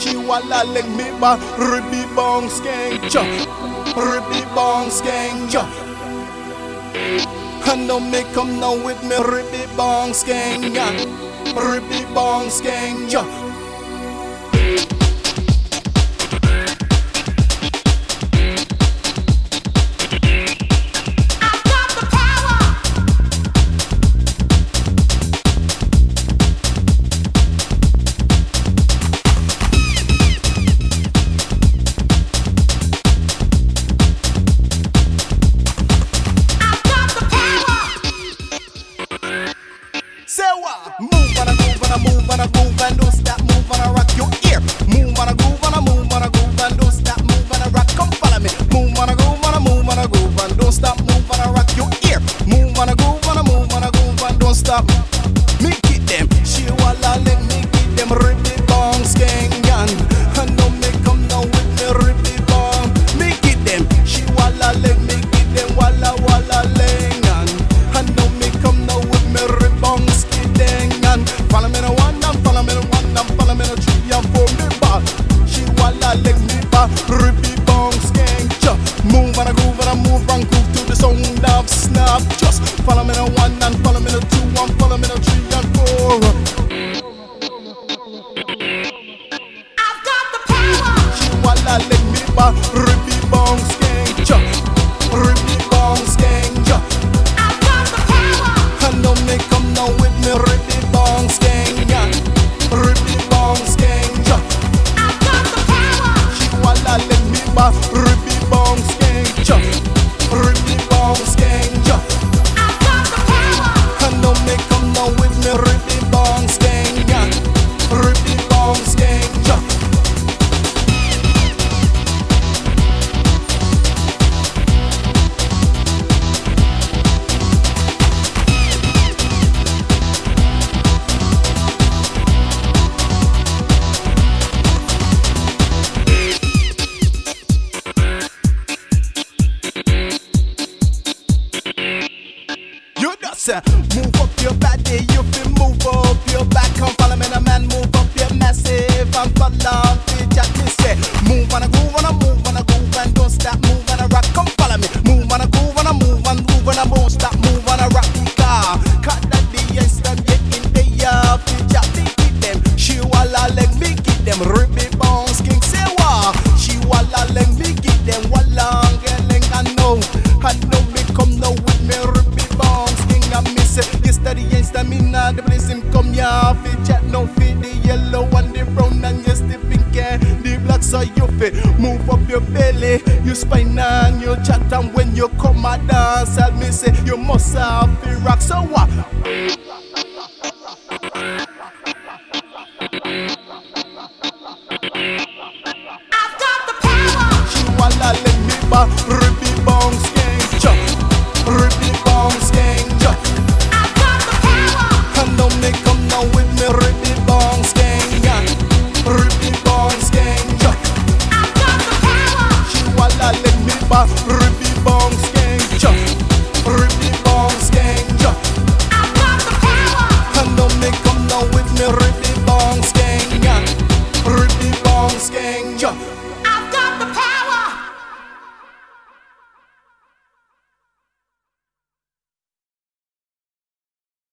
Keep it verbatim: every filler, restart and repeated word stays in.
She walla leg me ba ribby bong skeng cha, ribby bong skeng cha. I know me come now with me ribby bong skeng ya, ribby bong skeng cha. Move on a groove and a move on a groove and don't stop, move on a rock your ear. Move on a groove and a move on a groove and don't stop, move on a rock, come follow me. Move on a groove and a move on a groove and don't stop, move on a rock your ear. Move on a groove and a move on a groove and don't stop. Me get them, she walla let me get them ribby bong skeng yan. I know me come now with me ribby bong. Me get them, she walla let me get them walla walla lengan. I know me come now with me ribby bong skeng. Follow me no one and follow me no one and follow me no three and four me back. She walla leg me back, ribby bong skeng cha. Move and a groove and a move and groove to the sound of snap. Just follow me no one and follow me no two and follow me no three and four. I've got the power. She walla leg me back, ribby bong skeng cha, ribby bong skeng cha. I've got the power. I know me come now with me ribby bong skeng ya, ribby bong skeng ya. I've got the power. She walla let me ba ribby bong skeng ya, ribby bong skeng ya. I've got the power. I know me come now with me ribby bong skeng ya, ribby bong skeng ya. Move up your body, you feel move up your back. Come follow me, the man, move up your massive. I'm follow me, Jack me say. Move on a groove, on a move, on a groove, and don't stop, move on a rock. Come follow me, move on a groove, on a move, on move, on a won't stop, move on a rock. Car, cut that the instant, get in the yard, Jack me get them. She walla let me get them, ribby bones, king say wa. She walla let me get them, walla ngeleng I know, I know me come now with me ribby bones. I miss it. Yesterday ain't stamina. The place him come ya. Fit chat no fit the yellow and the brown and yes the pink and the black. So you fit move up your belly, you spine and you chat and when you come a dance, I'll me say you must have the rock. So what? I've got the power. She walla let me ba ribby bong skeng cha, ribby bong skeng cha. Come now with me ribby bong skeng ya, ribby bong skeng ya. I've got the power. She walla let me ba ribby bong skeng ya, ribby bong skeng ya. I've got the power. I know me come now with me ribby bong skeng ya, ribby bong skeng ya.